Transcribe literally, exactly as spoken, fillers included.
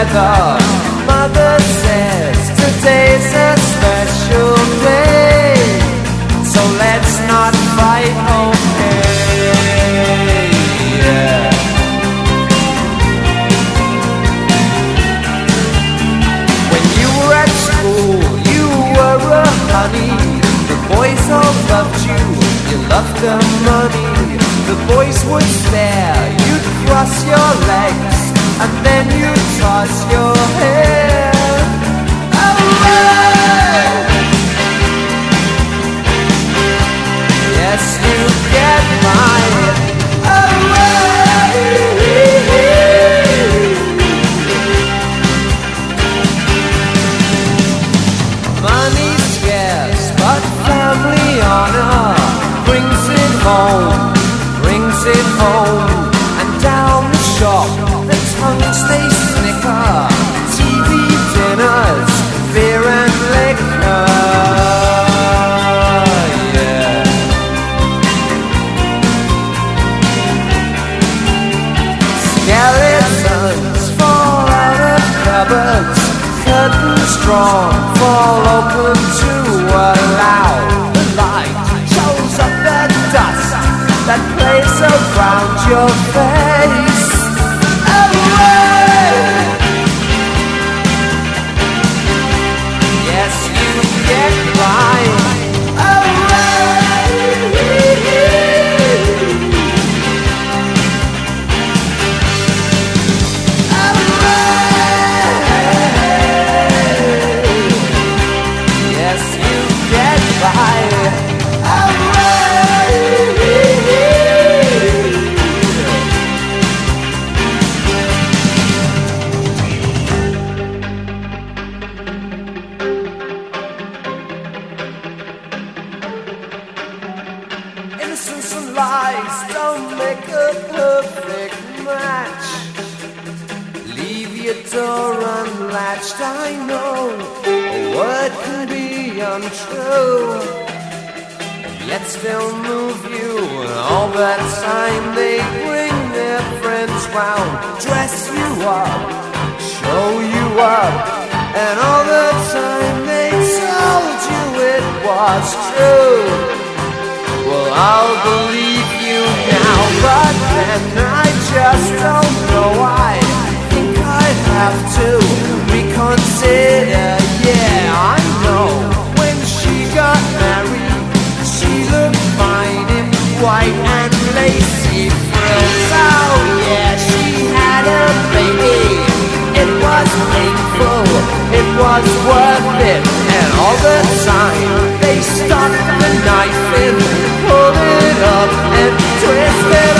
weather. Mother says today's a special day, so let's not fight, okay? Yeah. When you were at school, you were a honey. The boys all loved you, you loved the money. The boys would stare, you'd cross your legs, and then you'd toss your hair away. Yes, you get my away. Money's scarce, but family honor brings it home, brings it home. And down the shop, the tongues they snicker, T V dinners, beer and liquor. Yeah. Skeletons fall out of cupboards, curtains drawn, fall open to allow the light shows up the dust that plays around your face. Away. Yes, you get right. Innocence and lies don't make a perfect match. Leave your door unlatched, I know a word can be untrue, and yet still move you. And all that time they bring their friends round, dress you up, show you up, and all the time they told you it was true. Well, I'll believe you now, but then I just don't know. I think I'd have to reconsider. Yeah, I know when she got married, she looked fine in white and lacy frills. Oh yeah, she had a baby. It was painful, it was worth it, and all the time they stuck the knife in, pulled it up and twisted